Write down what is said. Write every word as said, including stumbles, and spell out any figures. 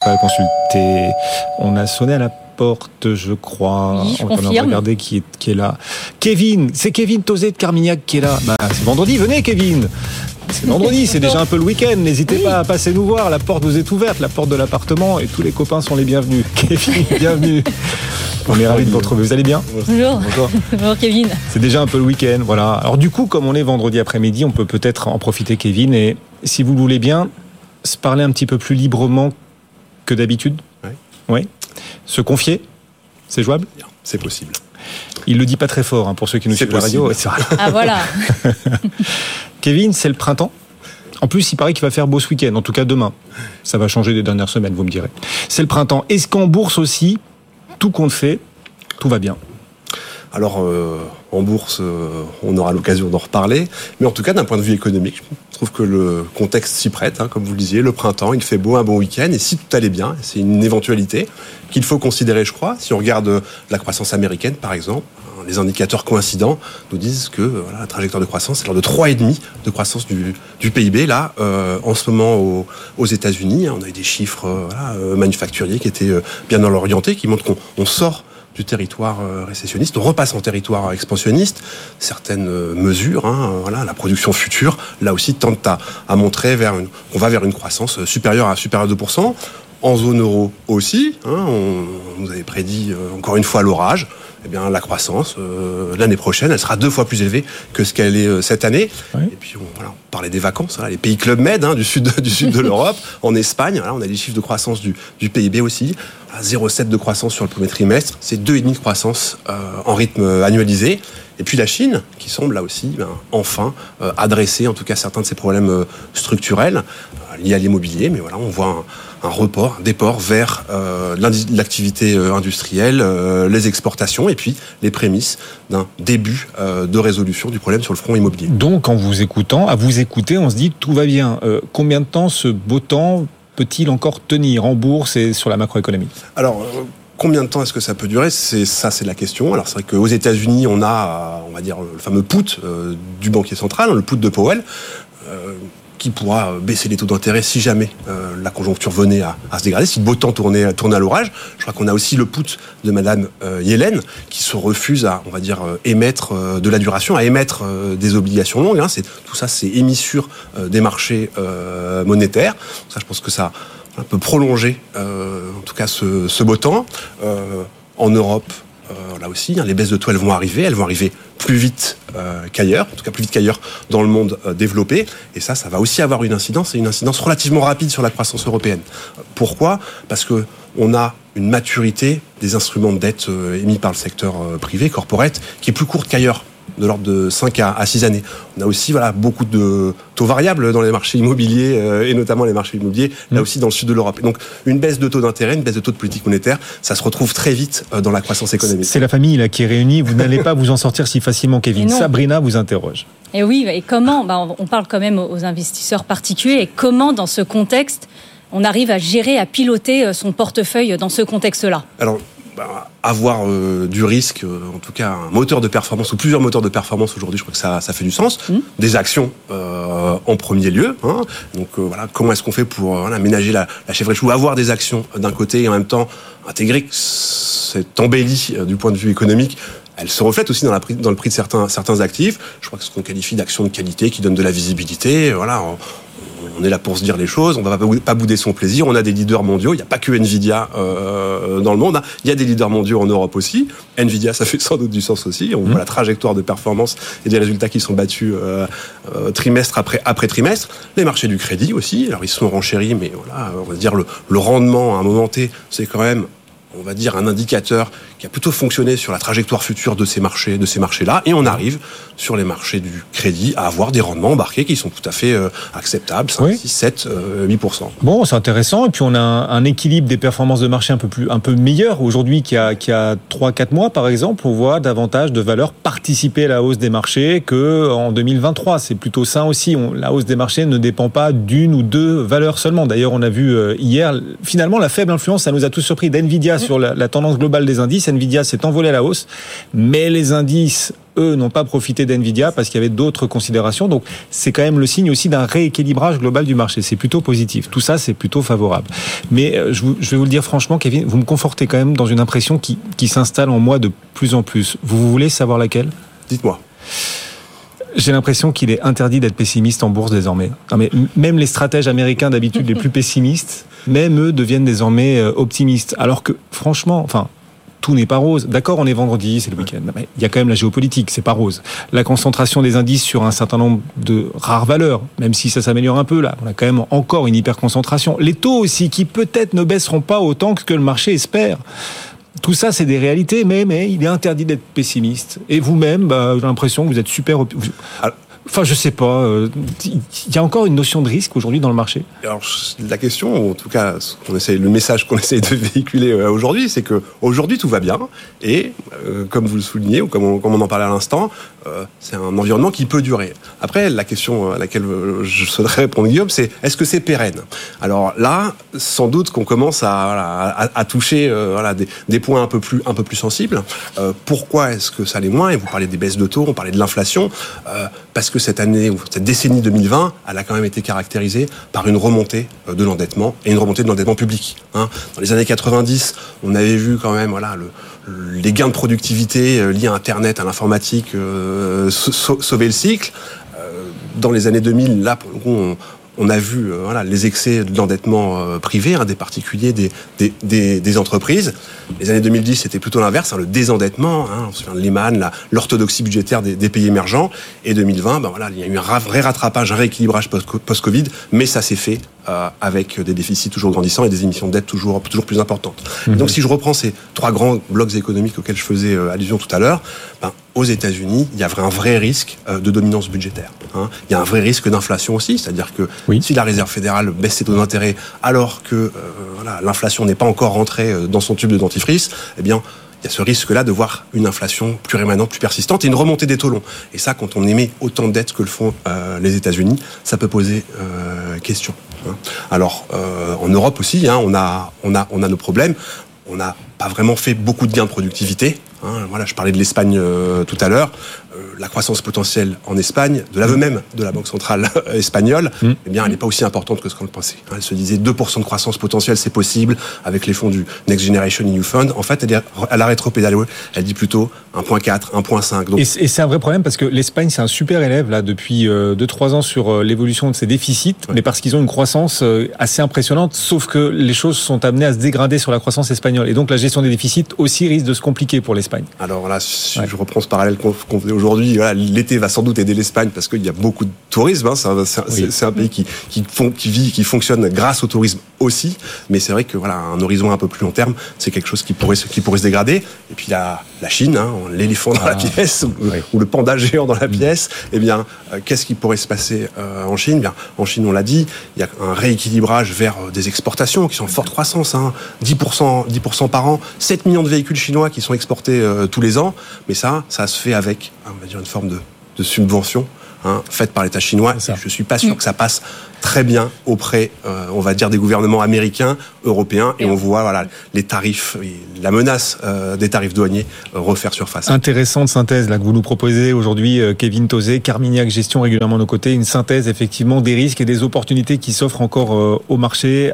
pas consulté. On a sonné à la porte, je crois. Oui, je on confirme. va regarder qui est, qui est là. Kevin, c'est Kevin Tauzet de Carmignac qui est là. Bah, c'est vendredi, venez Kevin. C'est vendredi, c'est déjà un peu le week-end. N'hésitez oui. pas à passer nous voir. La porte vous est ouverte, la porte de l'appartement, et tous les copains sont les bienvenus. Kevin, bienvenue. On est ravis de vous retrouver. Vous allez bien ? Bonjour. Bonjour. Bonjour Kevin. C'est déjà un peu le week-end, voilà. Alors du coup, comme on est vendredi après-midi, on peut peut-être en profiter, Kevin, et si vous le voulez bien, se parler un petit peu plus librement que d'habitude. Oui. Oui. Se confier, c'est jouable ? C'est possible. Il le dit pas très fort, hein, pour ceux qui nous suivent à la radio. C'est vrai. Ah voilà. Kevin, c'est le printemps. En plus, il paraît qu'il va faire beau ce week-end, en tout cas demain. Ça va changer des dernières semaines, vous me direz. C'est le printemps. Est-ce qu'en bourse aussi, tout compte fait, tout va bien ? Alors, euh, en bourse, euh, on aura l'occasion d'en reparler. Mais en tout cas, d'un point de vue économique, je trouve que le contexte s'y prête. Hein, comme vous le disiez, le printemps, il fait beau, un bon week-end. Et si tout allait bien, c'est une éventualité qu'il faut considérer, je crois. Si on regarde la croissance américaine, par exemple, les indicateurs coïncidents nous disent que voilà, la trajectoire de croissance, c'est l'ordre de trois virgule cinq de croissance du, du P I B. Là, euh, en ce moment, aux, aux États-Unis, on a eu des chiffres euh, voilà, euh, manufacturiers qui étaient euh, bien dans l'orienté, qui montrent qu'on on sort du territoire euh, récessionniste, on repasse en territoire expansionniste. Certaines euh, mesures, hein, voilà, la production future, là aussi, tentent à, à montrer vers une, qu'on va vers une croissance supérieure à supérieure à deux pour cent. En zone euro aussi, hein, on, on nous avait prédit euh, encore une fois l'orage. Eh bien, la croissance, euh, l'année prochaine, elle sera deux fois plus élevée que ce qu'elle est euh, cette année. Oui. Et puis, on, voilà, on parlait des vacances, hein, les pays Club Med hein, du sud de, du sud de l'Europe, en Espagne, voilà, on a des chiffres de croissance du, du P I B aussi, zéro virgule sept de croissance sur le premier trimestre, c'est deux virgule cinq de croissance euh, en rythme annualisé. Et puis la Chine, qui semble là aussi ben, enfin euh, adresser en tout cas certains de ces problèmes euh, structurels euh, liés à l'immobilier, mais voilà, on voit un, un report, un déport vers euh, l'activité euh, industrielle, euh, les exportations et puis les prémices d'un début euh, de résolution du problème sur le front immobilier. Donc en vous écoutant, à vous écouter, on se dit tout va bien. Euh, combien de temps ce beau temps peut-il encore tenir en bourse et sur la macroéconomie ? Alors, euh, combien de temps est-ce que ça peut durer ? C'est ça, c'est la question. Alors c'est vrai qu'aux États-Unis, on a, on va dire, le fameux put euh, du banquier central, le put de Powell, euh, qui pourra baisser les taux d'intérêt si jamais euh, la conjoncture venait à, à se dégrader, si le beau temps tournait, tournait à l'orage. Je crois qu'on a aussi le put de Madame euh, Yellen, qui se refuse à, on va dire, euh, émettre euh, de la duration, à émettre euh, des obligations longues. Hein. C'est, tout ça, c'est émis sur euh, des marchés euh, monétaires. Ça, je pense que ça un peu prolonger, euh, en tout cas, ce, ce beau temps. Euh, en Europe, euh, là aussi, hein, les baisses de taux, elles vont arriver. Elles vont arriver plus vite euh, qu'ailleurs, en tout cas plus vite qu'ailleurs dans le monde euh, développé. Et ça, ça va aussi avoir une incidence, et une incidence relativement rapide sur la croissance européenne. Pourquoi ? Parce que on a une maturité des instruments de dette euh, émis par le secteur euh, privé, corporate, qui est plus courte qu'ailleurs, de l'ordre de cinq à six années. On a aussi voilà, beaucoup de taux variables dans les marchés immobiliers, euh, et notamment les marchés immobiliers, mmh. là aussi dans le sud de l'Europe. Et donc, une baisse de taux d'intérêt, une baisse de taux de politique monétaire, ça se retrouve très vite euh, dans la croissance économique. C'est la famille là, qui est réunie, vous n'allez pas vous en sortir si facilement, Kevin. Sabrina vous interroge. Et oui, et comment, bah, on parle quand même aux investisseurs particuliers, et comment dans ce contexte, on arrive à gérer, à piloter son portefeuille dans ce contexte-là ? Alors, bah, avoir euh, du risque, euh, en tout cas un moteur de performance ou plusieurs moteurs de performance aujourd'hui, je crois que ça, ça fait du sens. Mmh. Des actions euh, en premier lieu. Hein. Donc euh, voilà, comment est-ce qu'on fait pour euh, voilà, ménager la, la chèvre ou avoir des actions d'un côté et en même temps intégrer cette embellie euh, du point de vue économique. Elle se reflète aussi dans, la, dans le prix de certains, certains actifs. Je crois que ce qu'on qualifie d'actions de qualité qui donnent de la visibilité. Voilà. On, On est là pour se dire les choses, on ne va pas bouder son plaisir. On a des leaders mondiaux, il n'y a pas que Nvidia euh, dans le monde, hein. Il y a des leaders mondiaux en Europe aussi. Nvidia, ça fait sans doute du sens aussi. On mmh. voit la trajectoire de performance et des résultats qui sont battus euh, euh, trimestre après, après trimestre. Les marchés du crédit aussi, alors ils sont renchéris, mais voilà, on va dire le, le rendement à un moment T, c'est quand même, on va dire, un indicateur qui a plutôt fonctionné sur la trajectoire future de ces marchés, de ces marchés-là, et on arrive sur les marchés du crédit à avoir des rendements embarqués qui sont tout à fait euh, acceptables, cinq, oui. six, sept, huit pour cent. Bon, c'est intéressant, et puis on a un, un équilibre des performances de marché un peu plus, un peu meilleur aujourd'hui qu'il y a, qu'il y a trois quatre mois, par exemple. On voit davantage de valeurs participer à la hausse des marchés qu'en deux mille vingt-trois. C'est plutôt sain aussi. On, la hausse des marchés ne dépend pas d'une ou deux valeurs seulement. D'ailleurs, on a vu euh, hier, finalement, la faible influence, ça nous a tous surpris, d'Nvidia sur la, la tendance globale des indices. Nvidia s'est envolé à la hausse, mais les indices, eux, n'ont pas profité d'Nvidia parce qu'il y avait d'autres considérations. Donc, c'est quand même le signe aussi d'un rééquilibrage global du marché. C'est plutôt positif. Tout ça, c'est plutôt favorable. Mais euh, je, vous, je vais vous le dire franchement, Kevin, vous me confortez quand même dans une impression qui, qui s'installe en moi de plus en plus. Vous, vous voulez savoir laquelle ? Dites-moi. J'ai l'impression qu'il est interdit d'être pessimiste en bourse désormais. Non mais même les stratèges américains d'habitude les plus pessimistes, même eux deviennent désormais optimistes. Alors que franchement, enfin, tout n'est pas rose. D'accord, on est vendredi, c'est le week-end. Mais il y a quand même la géopolitique, c'est pas rose. La concentration des indices sur un certain nombre de rares valeurs, même si ça s'améliore un peu là, on a quand même encore une hyperconcentration. Les taux aussi, qui peut-être ne baisseront pas autant que le marché espère. Tout ça, c'est des réalités, mais, mais il est interdit d'être pessimiste. Et vous-même, bah, j'ai l'impression que vous êtes super... Enfin, je sais pas. Il y a encore une notion de risque aujourd'hui dans le marché. Alors, la question, en tout cas, ce qu'on essaie, le message qu'on essaie de véhiculer aujourd'hui, c'est que aujourd'hui tout va bien. Et euh, comme vous le soulignez, ou comme on, comme on en parlait à l'instant, euh, c'est un environnement qui peut durer. Après, la question à laquelle je souhaiterais répondre, Guillaume, c'est est-ce que c'est pérenne ? Alors là, sans doute qu'on commence à, voilà, à, à toucher euh, voilà, des, des points un peu plus, un peu plus sensibles. Euh, pourquoi est-ce que ça l'est moins ? Et vous parlez des baisses de taux, on parlait de l'inflation, euh, parce que cette année, ou cette décennie deux mille vingt, elle a quand même été caractérisée par une remontée de l'endettement, et une remontée de l'endettement public. Hein. Dans les années quatre-vingt-dix, on avait vu quand même voilà, le, les gains de productivité liés à Internet, à l'informatique, euh, sauver le cycle. Euh, dans les années deux mille, là, pour le coup, on, on a vu euh, voilà, les excès de l'endettement euh, privé, hein, des particuliers, des, des, des, des entreprises. Les années deux mille dix, c'était plutôt l'inverse, hein, le désendettement, hein, on se souvient de Lehman, la, l'orthodoxie budgétaire des, des pays émergents. Et deux mille vingt, ben voilà, il y a eu un vrai rattrapage, un rééquilibrage post-Covid, mais ça s'est fait euh, avec des déficits toujours grandissants et des émissions de dette toujours, toujours plus importantes. Mmh. Donc si je reprends ces trois grands blocs économiques auxquels je faisais euh, allusion tout à l'heure, ben, aux États-Unis, il y a un vrai risque euh, de dominance budgétaire. Hein. Il y a un vrai risque d'inflation aussi, c'est-à-dire que oui. si la Réserve fédérale baisse ses taux d'intérêt alors que euh, voilà, l'inflation n'est pas encore rentrée dans son tube de dentifrice, eh bien, il y a ce risque-là de voir une inflation plus rémanente, plus persistante et une remontée des taux longs. Et ça, quand on émet autant de dettes que le font euh, les États-Unis, ça peut poser euh, question. Hein. Alors, euh, en Europe aussi, hein, on a, on a, on a nos problèmes. On n'a pas vraiment fait beaucoup de gains de productivité. Hein, voilà, je parlais de l'Espagne euh, tout à l'heure. Euh, la croissance potentielle en Espagne, de l'aveu même de la Banque centrale espagnole, mmh. eh bien, elle n'est pas aussi importante que ce qu'on le pensait. Hein, elle se disait deux pour cent de croissance potentielle, c'est possible avec les fonds du Next Generation E U Fund. En fait, elle, est, elle a rétropédalé. Elle dit plutôt un virgule quatre, un virgule cinq. Donc... Et, et c'est un vrai problème parce que l'Espagne, c'est un super élève là depuis euh, deux trois ans sur euh, l'évolution de ses déficits, ouais. mais parce qu'ils ont une croissance euh, assez impressionnante, sauf que les choses sont amenées à se dégrader sur la croissance espagnole. Et donc, la gestion des déficits aussi risque de se compliquer pour l'Espagne. Alors là, si ouais. je reprends ce parallèle qu'on, qu'on fait aujourd'hui, voilà, l'été va sans doute aider l'Espagne parce qu'il y a beaucoup de tourisme. Hein, c'est, un, c'est, oui. c'est un pays qui, qui, font, qui vit, qui fonctionne grâce au tourisme aussi. Mais c'est vrai que voilà, un horizon un peu plus long terme, c'est quelque chose qui pourrait, qui pourrait se dégrader. Et puis la, la Chine, hein, l'éléphant dans ah. la pièce ou, oui. ou le panda géant dans la pièce. Eh bien, euh, qu'est-ce qui pourrait se passer euh, en Chine ? Bien, en Chine, on l'a dit, il y a un rééquilibrage vers euh, des exportations qui sont en forte croissance, hein, dix pour cent, dix pour cent par an, sept millions de véhicules chinois qui sont exportés euh, tous les ans, mais ça, ça se fait avec, on va dire, une forme de, de subvention hein, faite par l'État chinois. Et je suis pas sûr mmh. que ça passe très bien auprès, euh, on va dire, des gouvernements américains, européens, et on voit voilà les tarifs, la menace euh, des tarifs douaniers euh, refaire surface. Intéressante synthèse là que vous nous proposez aujourd'hui, euh, Kevin Tauzet, Carmignac Gestion régulièrement à nos côtés, une synthèse effectivement des risques et des opportunités qui s'offrent encore euh, au marché.